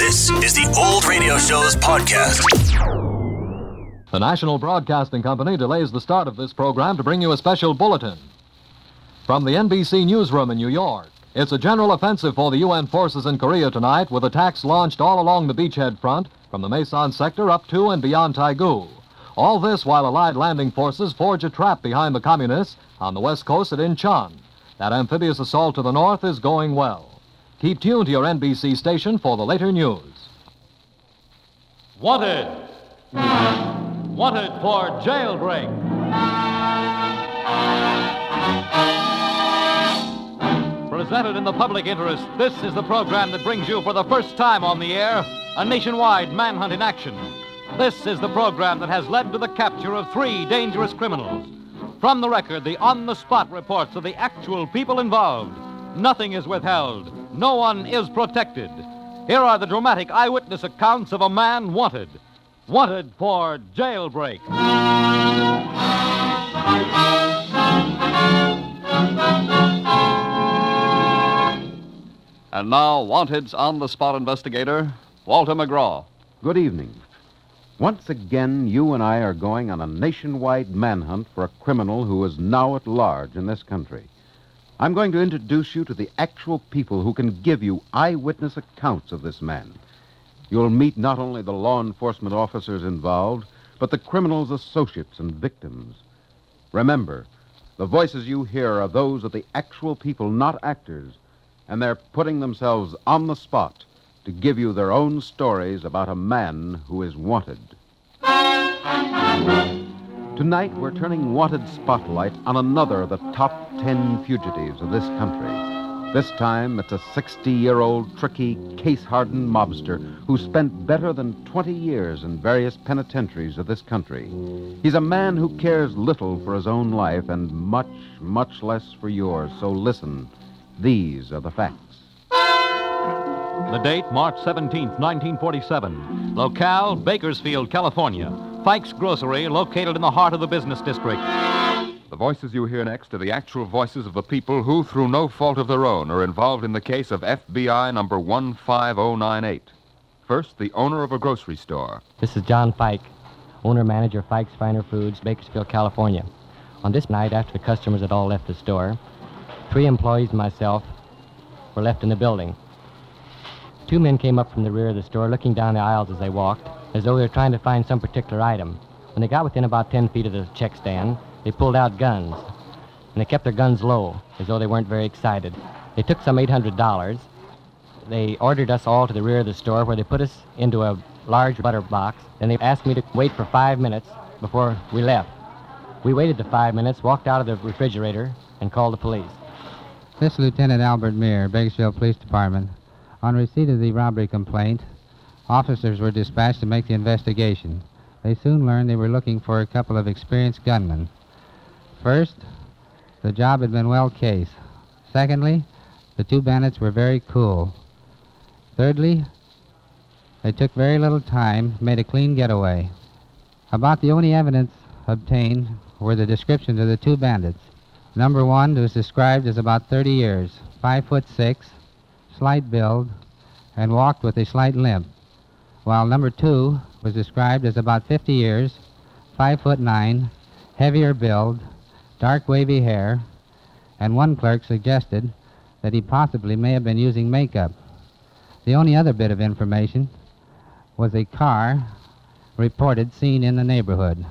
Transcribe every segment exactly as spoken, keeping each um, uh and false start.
This is the Old Radio Show's podcast. The National Broadcasting Company delays the start of this program to bring you a special bulletin. From the N B C newsroom in New York, it's a general offensive for the U N forces in Korea tonight, with attacks launched all along the beachhead front, from the Mason sector up to and beyond Taegu. All this while Allied landing forces forge a trap behind the Communists on the west coast at Incheon. That amphibious assault to the north is going well. Keep tuned to your N B C station for the later news. Wanted. Wanted for jailbreak. Presented in the public interest, this is the program that brings you for the first time on the air a nationwide manhunt in action. This is the program that has led to the capture of three dangerous criminals. From the record, the on-the-spot reports of the actual people involved. Nothing is withheld. No one is protected. Here are the dramatic eyewitness accounts of a man wanted. Wanted for jailbreak. And now, Wanted's on-the-spot investigator, Walter McGraw. Good evening. Once again, you and I are going on a nationwide manhunt for a criminal who is now at large in this country. I'm going to introduce you to the actual people who can give you eyewitness accounts of this man. You'll meet not only the law enforcement officers involved, but the criminal's associates and victims. Remember, the voices you hear are those of the actual people, not actors, and they're putting themselves on the spot to give you their own stories about a man who is wanted. Tonight, we're turning Wanted spotlight on another of the top ten fugitives of this country. This time, it's a sixty-year-old, tricky, case-hardened mobster who spent better than twenty years in various penitentiaries of this country. He's a man who cares little for his own life and much, much less for yours. So listen, these are the facts. The date, March seventeenth, nineteen forty-seven. Locale, Bakersfield, California. Fike's Grocery, located in the heart of the business district. The voices you hear next are the actual voices of the people who, through no fault of their own, are involved in the case of F B I number one five oh nine eight. First, the owner of a grocery store. This is John Fike, owner-manager Fike's Finer Foods, Bakersfield, California. On this night, after the customers had all left the store, three employees and myself were left in the building. Two men came up from the rear of the store, looking down the aisles as they walked, as though they were trying to find some particular item. When they got within about ten feet of the check stand, they pulled out guns, and they kept their guns low, as though they weren't very excited. They took some eight hundred dollars. They ordered us all to the rear of the store, where they put us into a large butter box. Then they asked me to wait for five minutes before we left. We waited the five minutes, walked out of the refrigerator, and called the police. This is Lieutenant Albert Meir, Bakersfield Police Department. On receipt of the robbery complaint, officers were dispatched to make the investigation. They soon learned they were looking for a couple of experienced gunmen. First, the job had been well cased. Secondly, the two bandits were very cool. Thirdly, they took very little time, made a clean getaway. About the only evidence obtained were the descriptions of the two bandits. Number one was described as about thirty years, five foot six, slight build, and walked with a slight limp, while number two was described as about fifty years, five foot nine, heavier build, dark wavy hair, and one clerk suggested that he possibly may have been using makeup. The only other bit of information was a car reported seen in the neighborhood.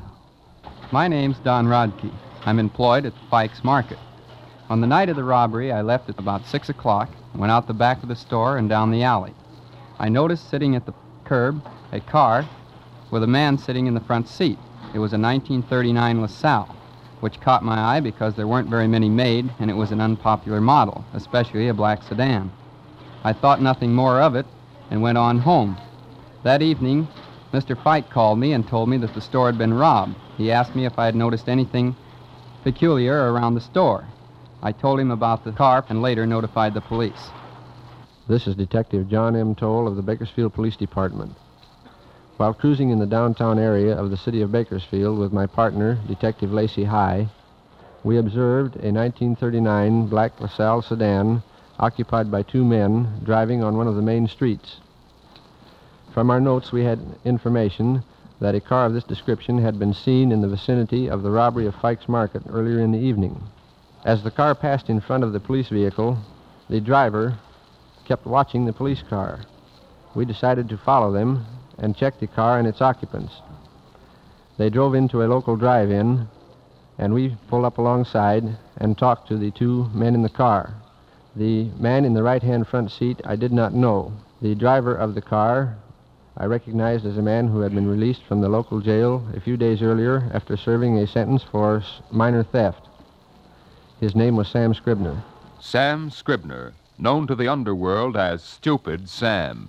My name's Don Rodkey. I'm employed at Fike's Market. On the night of the robbery, I left at about six o'clock, went out the back of the store and down the alley. I noticed sitting at the curb a car with a man sitting in the front seat. It was a nineteen thirty-nine LaSalle, which caught my eye because there weren't very many made, and it was an unpopular model, especially a black sedan. I thought nothing more of it and went on home. That evening, Mister Fike called me and told me that the store had been robbed. He asked me if I had noticed anything peculiar around the store. I told him about the car and later notified the police. This is Detective John M. Toll of the Bakersfield Police Department. While cruising in the downtown area of the city of Bakersfield with my partner, Detective Lacey High, we observed a nineteen thirty-nine black LaSalle sedan occupied by two men driving on one of the main streets. From our notes, we had information that a car of this description had been seen in the vicinity of the robbery of Fikes Market earlier in the evening. As the car passed in front of the police vehicle, the driver kept watching the police car. We decided to follow them and check the car and its occupants. They drove into a local drive-in, and we pulled up alongside and talked to the two men in the car. The man in the right-hand front seat I did not know. The driver of the car I recognized as a man who had been released from the local jail a few days earlier after serving a sentence for s- minor theft. His name was Sam Scribner. Sam Scribner, known to the underworld as Stupid Sam.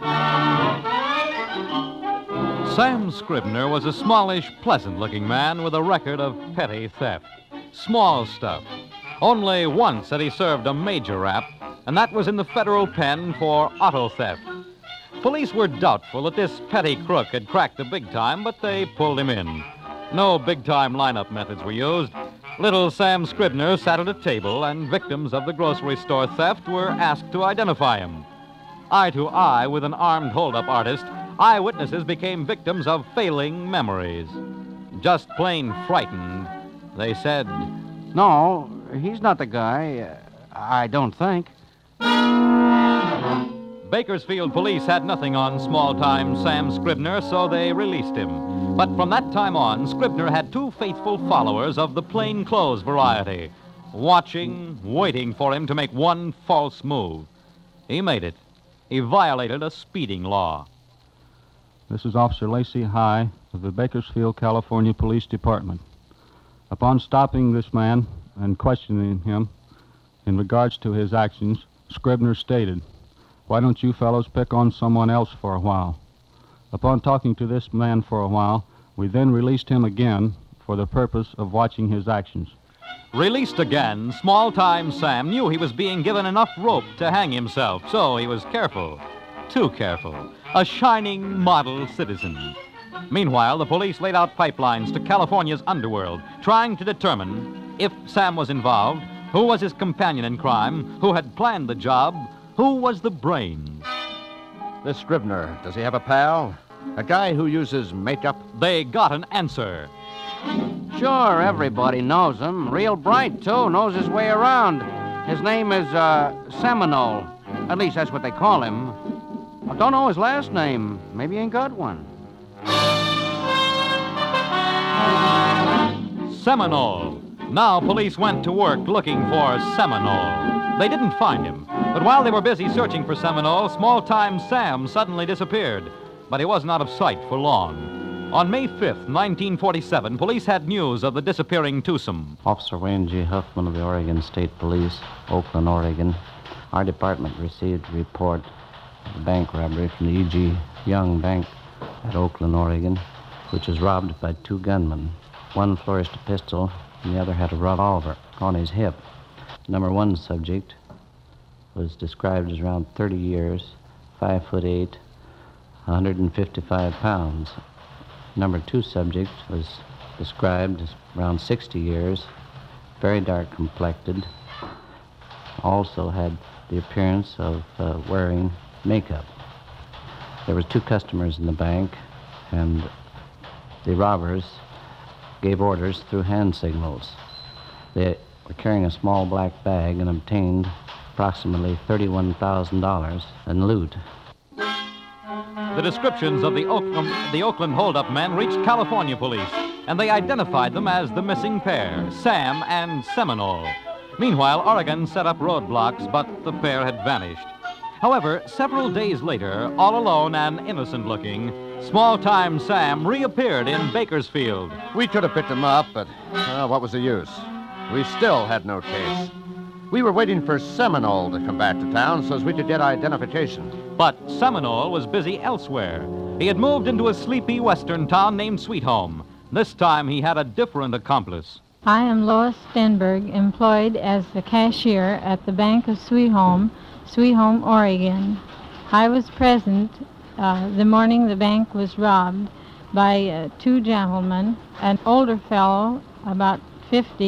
Sam Scribner was a smallish, pleasant-looking man with a record of petty theft. Small stuff. Only once had he served a major rap, and that was in the federal pen for auto theft. Police were doubtful that this petty crook had cracked the big time, but they pulled him in. No big-time lineup methods were used. Little Sam Scribner sat at a table, and victims of the grocery store theft were asked to identify him. Eye to eye with an armed hold-up artist, eyewitnesses became victims of failing memories. Just plain frightened, they said, No, he's not the guy. Uh, I don't think. Bakersfield police had nothing on small-time Sam Scribner, so they released him. But from that time on, Scribner had two faithful followers of the plain-clothes variety, watching, waiting for him to make one false move. He made it. He violated a speeding law. This is Officer Lacey High of the Bakersfield, California Police Department. Upon stopping this man and questioning him in regards to his actions, Scribner stated, "Why don't you fellows pick on someone else for a while?" Upon talking to this man for a while, we then released him again for the purpose of watching his actions. Released again, small-time Sam knew he was being given enough rope to hang himself, so he was careful. Too careful. A shining model citizen. Meanwhile, the police laid out pipelines to California's underworld, trying to determine if Sam was involved, who was his companion in crime, who had planned the job, who was the brains. This Scribner, does he have a pal? A guy who uses makeup? They got an answer. Sure, everybody knows him. Real bright, too. Knows his way around. His name is, uh, Seminole. At least that's what they call him. I don't know his last name. Maybe he ain't got one. Seminole. Now police went to work looking for Seminole. They didn't find him. But while they were busy searching for Seminole, small-time Sam suddenly disappeared. But he wasn't out of sight for long. On May fifth, nineteen forty-seven, police had news of the disappearing twosome. Officer Wayne G. Huffman of the Oregon State Police, Oakland, Oregon. Our department received a report of a bank robbery from the E G. Young Bank at Oakland, Oregon, which was robbed by two gunmen. One flourished a pistol, and the other had a revolver on his hip. Number one subject was described as around thirty years, five foot eight, one hundred fifty-five pounds. Number two subject was described as around sixty years, very dark complected, also had the appearance of uh, wearing makeup. There was two customers in the bank, and the robbers gave orders through hand signals. They were carrying a small black bag and obtained approximately thirty-one thousand dollars in loot. The descriptions of the Oakland, the Oakland holdup men reached California police, and they identified them as the missing pair, Sam and Seminole. Meanwhile, Oregon set up roadblocks, but the pair had vanished. However, several days later, all alone and innocent-looking, small-time Sam reappeared in Bakersfield. We could have picked him up, but uh, what was the use? We still had no case. We were waiting for Seminole to come back to town so as we could get identification. But Seminole was busy elsewhere. He had moved into a sleepy western town named Sweet Home. This time he had a different accomplice. I am Lois Stenberg, employed as the cashier at the Bank of Sweet Home, Sweet Home, Oregon. I was present uh, the morning the bank was robbed by uh, two gentlemen, an older fellow, about fifty,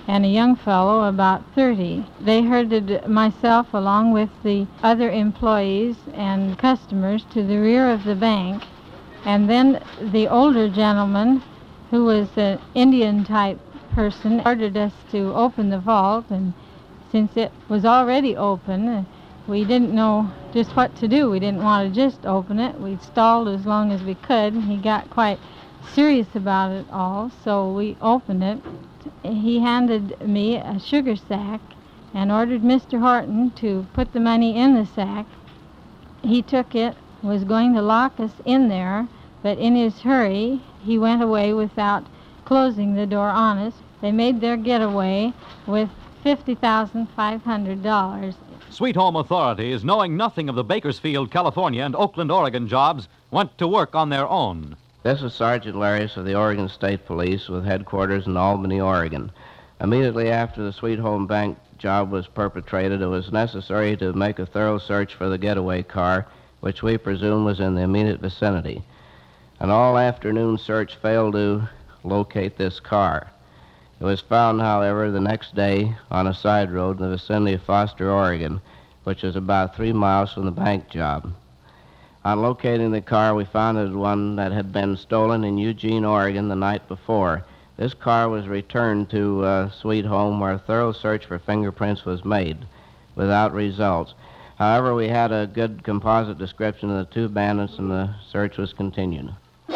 and a young fellow about thirty. They herded myself along with the other employees and customers to the rear of the bank, and then the older gentleman, who was an Indian-type person, ordered us to open the vault, and since it was already open, we didn't know just what to do. We didn't want to just open it. We stalled as long as we could, and he got quite serious about it all, so we opened it. He handed me a sugar sack and ordered Mister Horton to put the money in the sack. He took it, was going to lock us in there, but in his hurry, he went away without closing the door on us. They made their getaway with fifty thousand five hundred dollars. Sweet Home authorities, knowing nothing of the Bakersfield, California, and Oakland, Oregon jobs, went to work on their own. This is Sergeant Larius of the Oregon State Police with headquarters in Albany, Oregon. Immediately after the Sweet Home Bank job was perpetrated, it was necessary to make a thorough search for the getaway car, which we presume was in the immediate vicinity. An all-afternoon search failed to locate this car. It was found, however, the next day on a side road in the vicinity of Foster, Oregon, which is about three miles from the bank job. On locating the car, we found it was one that had been stolen in Eugene, Oregon the night before. This car was returned to uh, Sweet Home, where a thorough search for fingerprints was made, without results. However, we had a good composite description of the two bandits, and the search was continued.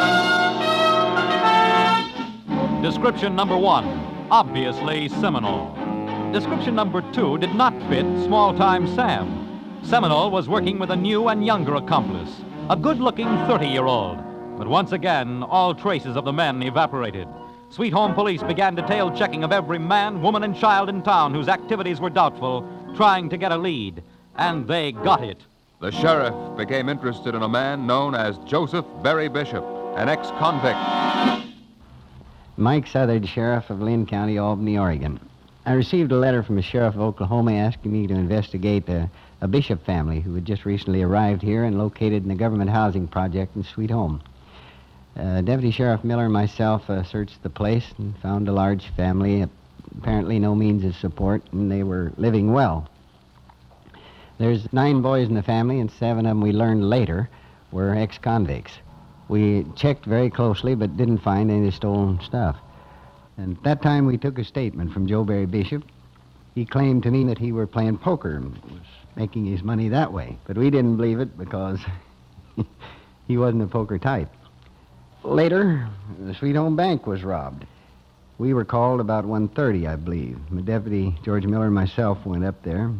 Description number one, obviously Seminole. Description number two did not fit small-time Sam. Seminole was working with a new and younger accomplice, a good-looking thirty-year-old. But once again, all traces of the men evaporated. Sweet Home Police began detailed checking of every man, woman, and child in town whose activities were doubtful, trying to get a lead. And they got it. The sheriff became interested in a man known as Joseph Barry Bishop, an ex-convict. Mike Southard, Sheriff of Lynn County, Albany, Oregon. I received a letter from the Sheriff of Oklahoma asking me to investigate a, a Bishop family who had just recently arrived here and located in a government housing project in Sweet Home. Uh, Deputy Sheriff Miller and myself uh, searched the place and found a large family, apparently no means of support, and they were living well. There's nine boys in the family, and seven of them we learned later were ex-convicts. We checked very closely, but didn't find any stolen stuff. And at that time, we took a statement from Joe Barry Bishop. He claimed to me that he were playing poker and was making his money that way. But we didn't believe it because he wasn't a poker type. Later, the Sweet Home Bank was robbed. We were called about one thirty, I believe. My deputy, George Miller, and myself went up there.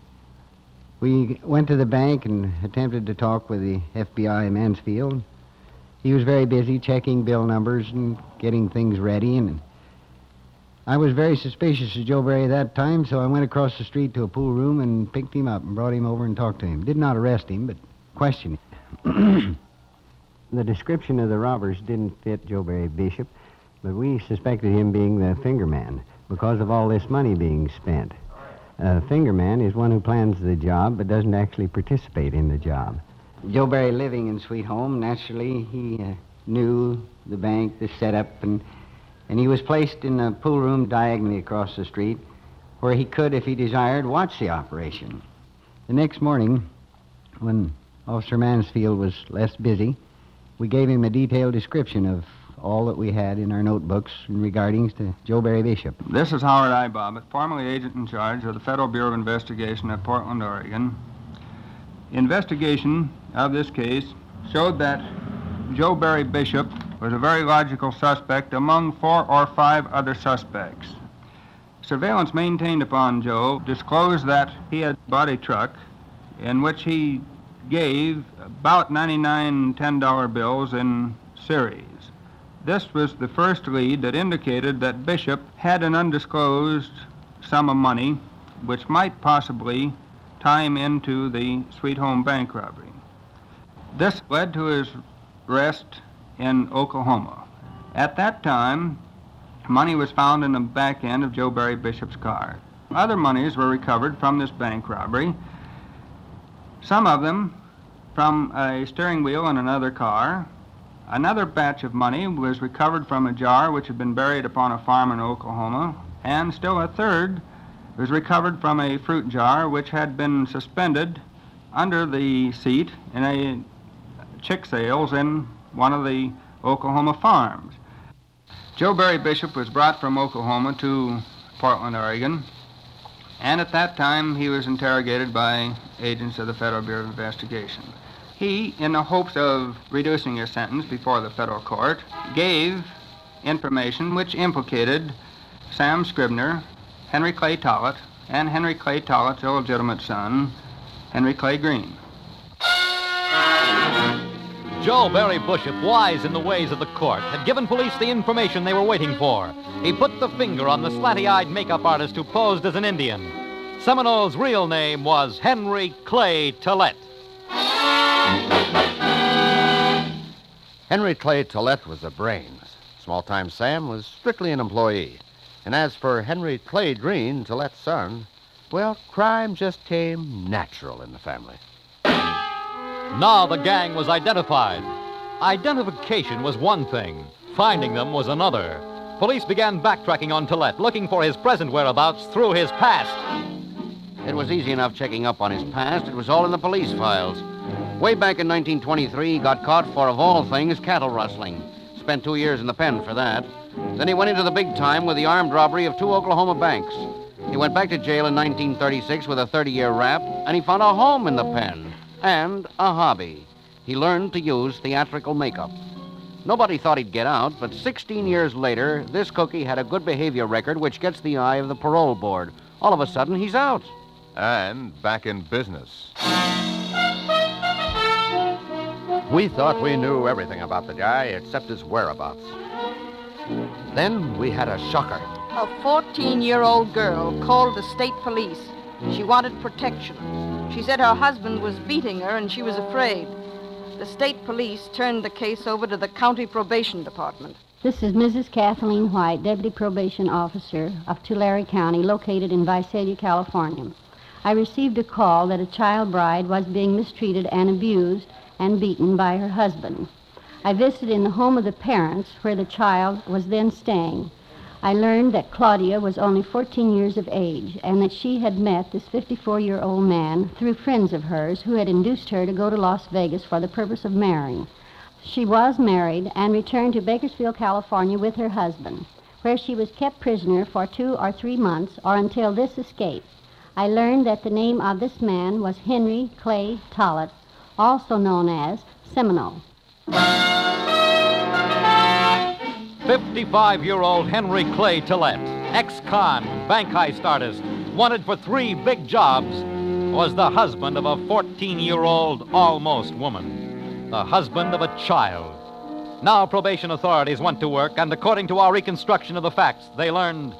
We went to the bank and attempted to talk with the F B I in Mansfield. He was very busy checking bill numbers and getting things ready, and I was very suspicious of Joe Barry at that time, so I went across the street to a pool room and picked him up and brought him over and talked to him. Did not arrest him, but questioned him. The description of the robbers didn't fit Joe Barry Bishop, but we suspected him being the finger man because of all this money being spent. A finger man is one who plans the job but doesn't actually participate in the job. Joe Barry, living in Sweet Home, naturally, he uh, knew the bank, the setup, and and he was placed in a pool room diagonally across the street where he could, if he desired, watch the operation. The next morning, when Officer Mansfield was less busy, we gave him a detailed description of all that we had in our notebooks in regarding to Joe Barry Bishop. This is Howard I. Bobbitt, formerly agent in charge of the Federal Bureau of Investigation at Portland, Oregon. Investigation of this case showed that Joe Barry Bishop was a very logical suspect among four or five other suspects. Surveillance maintained upon Joe disclosed that he had bought a truck in which he gave about ninety-nine ten-dollar bills in series. This was the first lead that indicated that Bishop had an undisclosed sum of money which might possibly tie him into the Sweet Home Bank robbery. This led to his arrest in Oklahoma. At that time, money was found in the back end of Joe Barry Bishop's car. Other monies were recovered from this bank robbery, some of them from a steering wheel in another car. Another batch of money was recovered from a jar which had been buried upon a farm in Oklahoma, and still a third was recovered from a fruit jar which had been suspended under the seat in a chick sales in one of the Oklahoma farms. Joe Barry Bishop was brought from Oklahoma to Portland, Oregon, and at that time he was interrogated by agents of the Federal Bureau of Investigation. He, in the hopes of reducing his sentence before the federal court, gave information which implicated Sam Scribner, Henry Clay Tollett, and Henry Clay Tollett's illegitimate son, Henry Clay Green. Joe Barry Bishop, wise in the ways of the court, had given police the information they were waiting for. He put the finger on the slanty-eyed makeup artist who posed as an Indian. Seminole's real name was Henry Clay Tollett. Henry Clay Tollett was the brains. Small-time Sam was strictly an employee. And as for Henry Clay Green, Tollett's son, well, crime just came natural in the family. Now the gang was identified. Identification was one thing. Finding them was another. Police began backtracking on Tollett, looking for his present whereabouts through his past. It was easy enough checking up on his past. It was all in the police files. Way back in nineteen twenty-three, he got caught for, of all things, cattle rustling. Spent two years in the pen for that. Then he went into the big time with the armed robbery of two Oklahoma banks. He went back to jail in nineteen thirty-six with a thirty-year rap, and he found a home in the pen and a hobby. He learned to use theatrical makeup. Nobody thought he'd get out, but sixteen years later, this cookie had a good behavior record which gets the eye of the parole board. All of a sudden, he's out. And back in business. We thought we knew everything about the guy except his whereabouts. Then we had a shocker. A fourteen-year-old girl called the state police. She wanted protection. She said her husband was beating her and she was afraid. The state police turned the case over to the county probation department. This is Missus Kathleen White, Deputy Probation Officer of Tulare County, located in Visalia, California. I received a call that a child bride was being mistreated and abused and beaten by her husband. I visited in the home of the parents where the child was then staying. I learned that Claudia was only fourteen years of age and that she had met this fifty-four-year-old man through friends of hers who had induced her to go to Las Vegas for the purpose of marrying. She was married and returned to Bakersfield, California with her husband, where she was kept prisoner for two or three months or until this escape. I learned that the name of this man was Henry Clay Tollett, also known as Seminole. fifty-five-year-old Henry Clay Tollett, ex-con, bank heist artist, wanted for three big jobs, was the husband of a fourteen-year-old almost woman, the husband of a child. Now probation authorities went to work, and according to our reconstruction of the facts, they learned...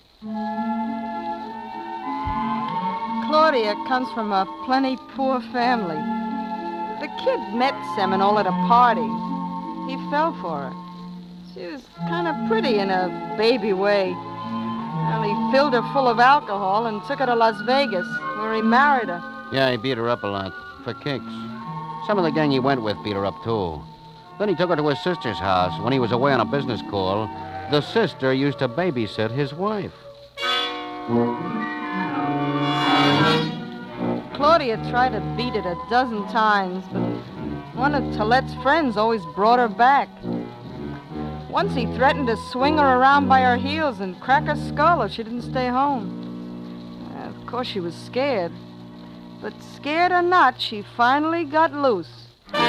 Claudia comes from a plenty poor family. The kid met Seminole at a party. He fell for her. She was kind of pretty in a baby way. Well, he filled her full of alcohol and took her to Las Vegas, where he married her. Yeah, he beat her up a lot, for kicks. Some of the gang he went with beat her up, too. Then he took her to his sister's house. When he was away on a business call, the sister used to babysit his wife. Claudia tried to beat it a dozen times, but one of Tollett's friends always brought her back. Once he threatened to swing her around by her heels and crack her skull if she didn't stay home. Uh, of course, she was scared. But scared or not, she finally got loose.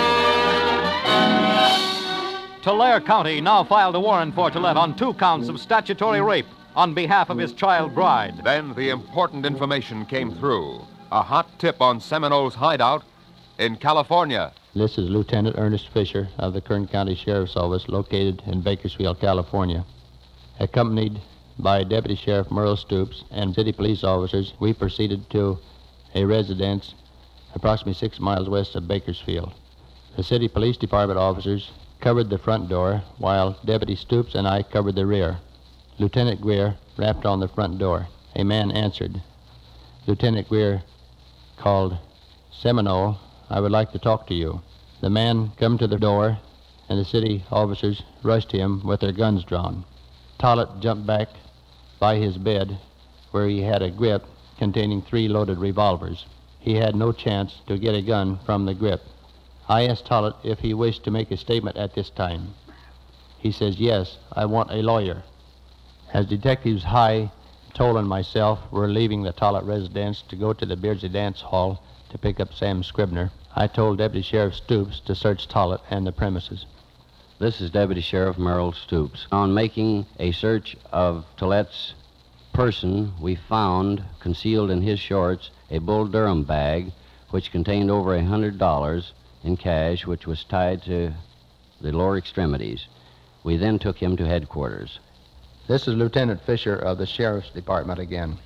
Tulare County now filed a warrant for Tollett on two counts of statutory rape on behalf of his child bride. Then the important information came through. A hot tip on Seminole's hideout in California. This is Lieutenant Ernest Fisher of the Kern County Sheriff's Office, located in Bakersfield, California. Accompanied by Deputy Sheriff Merle Stoops and city police officers, we proceeded to a residence approximately six miles west of Bakersfield. The city police department officers covered the front door, while Deputy Stoops and I covered the rear. Lieutenant Greer rapped on the front door. A man answered. Lieutenant Greer called, "Seminole, I would like to talk to you." The man come to the door, and the city officers rushed him with their guns drawn. Tollett jumped back by his bed where he had a grip containing three loaded revolvers. He had no chance to get a gun from the grip. I asked Tollett if he wished to make a statement at this time. He says, yes, I want a lawyer. As Detectives High, Toll, and myself were leaving the Tollett residence to go to the Beardsley Dance Hall to pick up Sam Scribner, I told Deputy Sheriff Stoops to search Tollett and the premises. This is Deputy Sheriff Merrill Stoops. On making a search of Tollett's person, we found, concealed in his shorts, a Bull Durham bag, which contained over a hundred dollars in cash, which was tied to the lower extremities. We then took him to headquarters. This is Lieutenant Fisher of the Sheriff's Department again.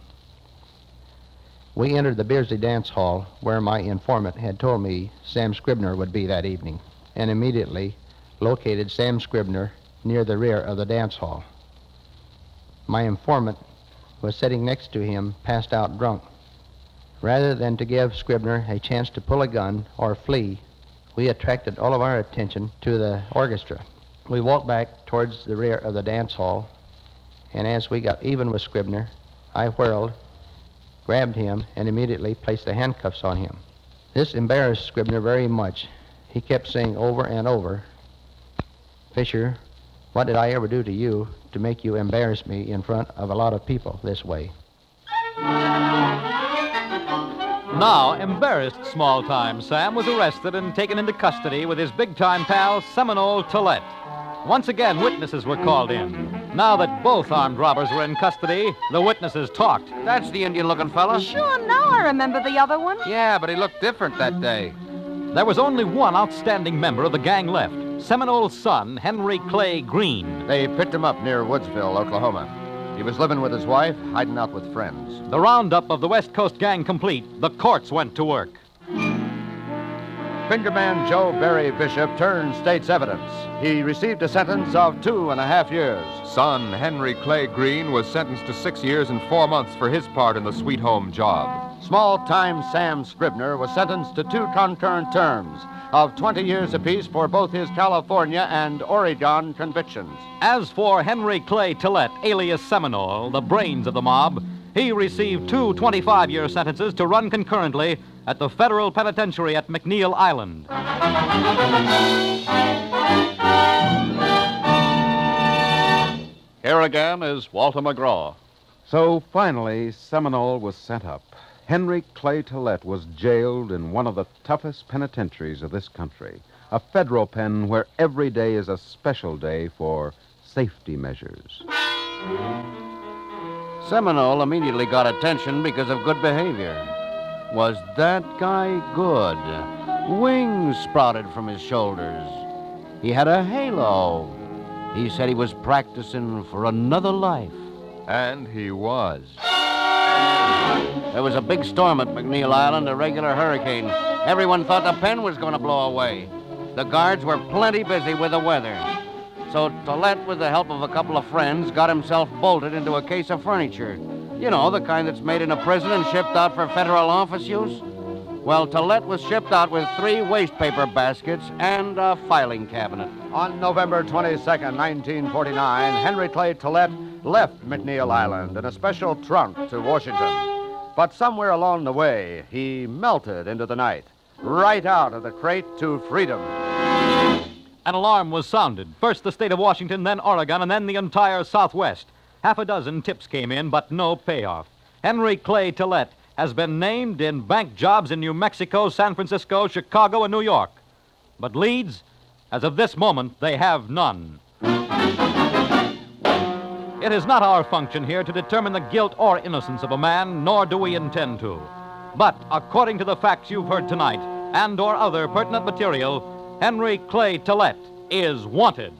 We entered the Beardsley Dance Hall, where my informant had told me Sam Scribner would be that evening, and immediately located Sam Scribner near the rear of the dance hall. My informant was sitting next to him, passed out drunk. Rather than to give Scribner a chance to pull a gun or flee, we attracted all of our attention to the orchestra. We walked back towards the rear of the dance hall, and as we got even with Scribner, I whirled, grabbed him, and immediately placed the handcuffs on him. This embarrassed Scribner very much. He kept saying over and over, Fisher, what did I ever do to you to make you embarrass me in front of a lot of people this way? Now, embarrassed small-time Sam was arrested and taken into custody with his big-time pal, Seminole Tollett. Once again, witnesses were called in. Now that both armed robbers were in custody, the witnesses talked. That's the Indian-looking fella. Sure, now I remember the other one. Yeah, but he looked different that day. There was only one outstanding member of the gang left, Seminole's son, Henry Clay Green. They picked him up near Woodsville, Oklahoma. He was living with his wife, hiding out with friends. The roundup of the West Coast gang complete, the courts went to work. Fingerman Joe Barry Bishop turned state's evidence. He received a sentence of two and a half years. Son Henry Clay Green was sentenced to six years and four months for his part in the Sweet Home job. Small-time Sam Scribner was sentenced to two concurrent terms of twenty years apiece for both his California and Oregon convictions. As for Henry Clay Tollett, alias Seminole, the brains of the mob, he received two twenty-five-year sentences to run concurrently at the federal penitentiary at McNeil Island. Here again is Walter McGraw. So finally, Seminole was sent up. Henry Clay Tollett was jailed in one of the toughest penitentiaries of this country, a federal pen where every day is a special day for safety measures. Seminole immediately got attention because of good behavior. Was that guy good? Wings sprouted from his shoulders. He had a halo. He said he was practicing for another life. And he was. There was a big storm at McNeil Island, a regular hurricane. Everyone thought the pen was going to blow away. The guards were plenty busy with the weather. So Tollett, with the help of a couple of friends, got himself bolted into a case of furniture. You know, the kind that's made in a prison and shipped out for federal office use. Well, Tollett was shipped out with three waste paper baskets and a filing cabinet. On November twenty-second, nineteen forty-nine, Henry Clay Tollett left McNeil Island in a special trunk to Washington. But somewhere along the way, he melted into the night, right out of the crate to freedom. An alarm was sounded. First the state of Washington, then Oregon, and then the entire Southwest. Half a dozen tips came in, but no payoff. Henry Clay Tollett has been named in bank jobs in New Mexico, San Francisco, Chicago, and New York. But leads, as of this moment, they have none. It is not our function here to determine the guilt or innocence of a man, nor do we intend to. But according to the facts you've heard tonight, and or other pertinent material, Henry Clay Tollett is wanted.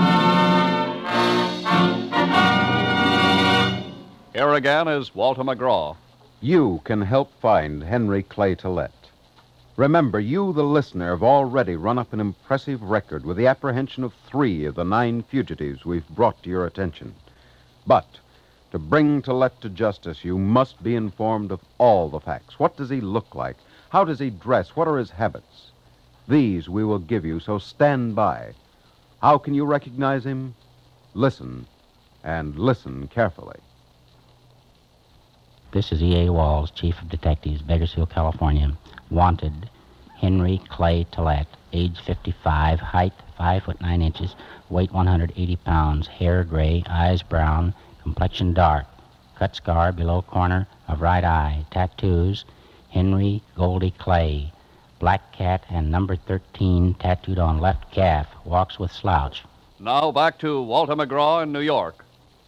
Here again is Walter McGraw. You can help find Henry Clay Tollett. Remember, you, the listener, have already run up an impressive record with the apprehension of three of the nine fugitives we've brought to your attention. But to bring Tollett to justice, you must be informed of all the facts. What does he look like? How does he dress? What are his habits? These we will give you, so stand by. How can you recognize him? Listen, and listen carefully. This is E A. Walls, Chief of Detectives, Bakersfield, California. Wanted, Henry Clay Tillett, age fifty-five, height five foot nine inches, weight one hundred eighty pounds, hair gray, eyes brown, complexion dark, cut scar below corner of right eye, tattoos, Henry Goldie Clay, black cat and number thirteen tattooed on left calf, walks with slouch. Now back to Walter McGraw in New York.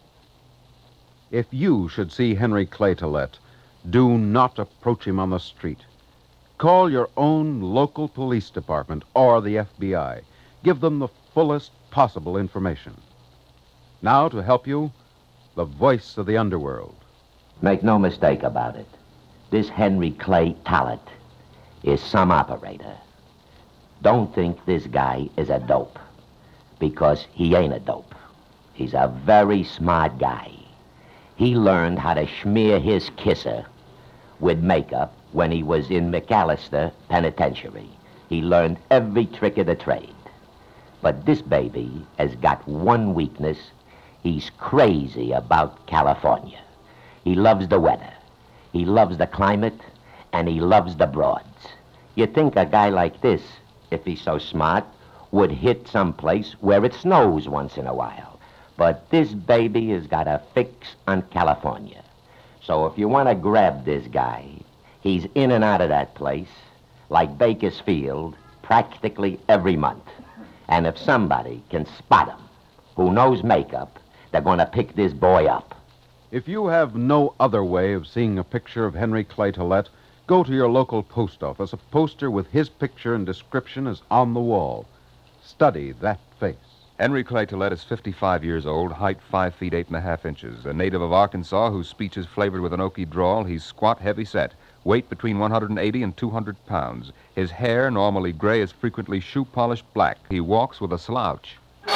If you should see Henry Clay Tillett, do not approach him on the street. Call your own local police department or the F B I. Give them the fullest possible information. Now, to help you, the voice of the underworld. Make no mistake about it. This Henry Clay Tillett is some operator. Don't think this guy is a dope, because he ain't a dope. He's a very smart guy. He learned how to smear his kisser with makeup when he was in McAllister Penitentiary. He learned every trick of the trade. But this baby has got one weakness. He's crazy about California. He loves the weather. He loves the climate, and he loves the broads. You'd think a guy like this, if he's so smart, would hit someplace where it snows once in a while. But this baby has got a fix on California. So if you want to grab this guy, he's in and out of that place, like Bakersfield, practically every month. And if somebody can spot him who knows makeup, they're going to pick this boy up. If you have no other way of seeing a picture of Henry Clay Tillett, go to your local post office. A poster with his picture and description is on the wall. Study that face. Henry Clay Tillett is fifty-five years old, height five feet eight and a half inches. A native of Arkansas whose speech is flavored with an Okie drawl. He's squat, heavy-set. Weight between one hundred eighty and two hundred pounds. His hair, normally gray, is frequently shoe-polished black. He walks with a slouch.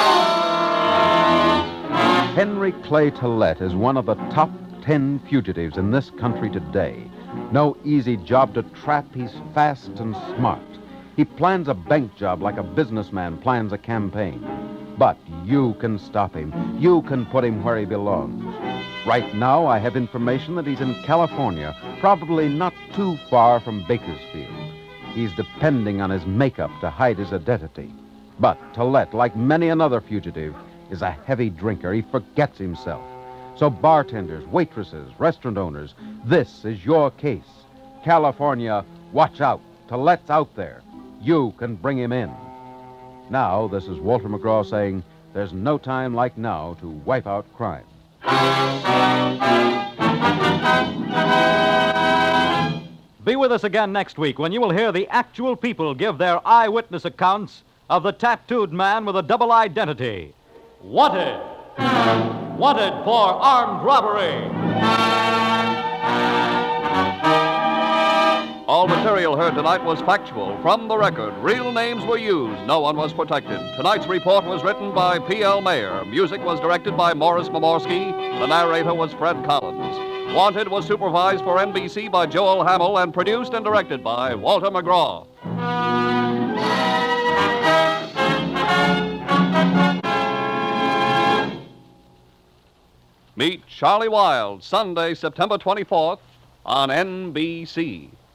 Henry Clay Tillett is one of the top ten fugitives in this country today. No easy job to trap. He's fast and smart. He plans a bank job like a businessman plans a campaign. But you can stop him. You can put him where he belongs. Right now, I have information that he's in California, probably not too far from Bakersfield. He's depending on his makeup to hide his identity. But Tillett, like many another fugitive, is a heavy drinker. He forgets himself. So bartenders, waitresses, restaurant owners, this is your case. California, watch out. Tillett's out there. You can bring him in. Now, this is Walter McGraw saying, there's no time like now to wipe out crime. Be with us again next week when you will hear the actual people give their eyewitness accounts of the tattooed man with a double identity. Wanted. Wanted for armed robbery. All material heard tonight was factual. From the record, real names were used. No one was protected. Tonight's report was written by P L. Mayer. Music was directed by Morris Momorsky. The narrator was Fred Collins. Wanted was supervised for N B C by Joel Hamill and produced and directed by Walter McGraw. Meet Charlie Wilde, Sunday, September twenty-fourth on N B C.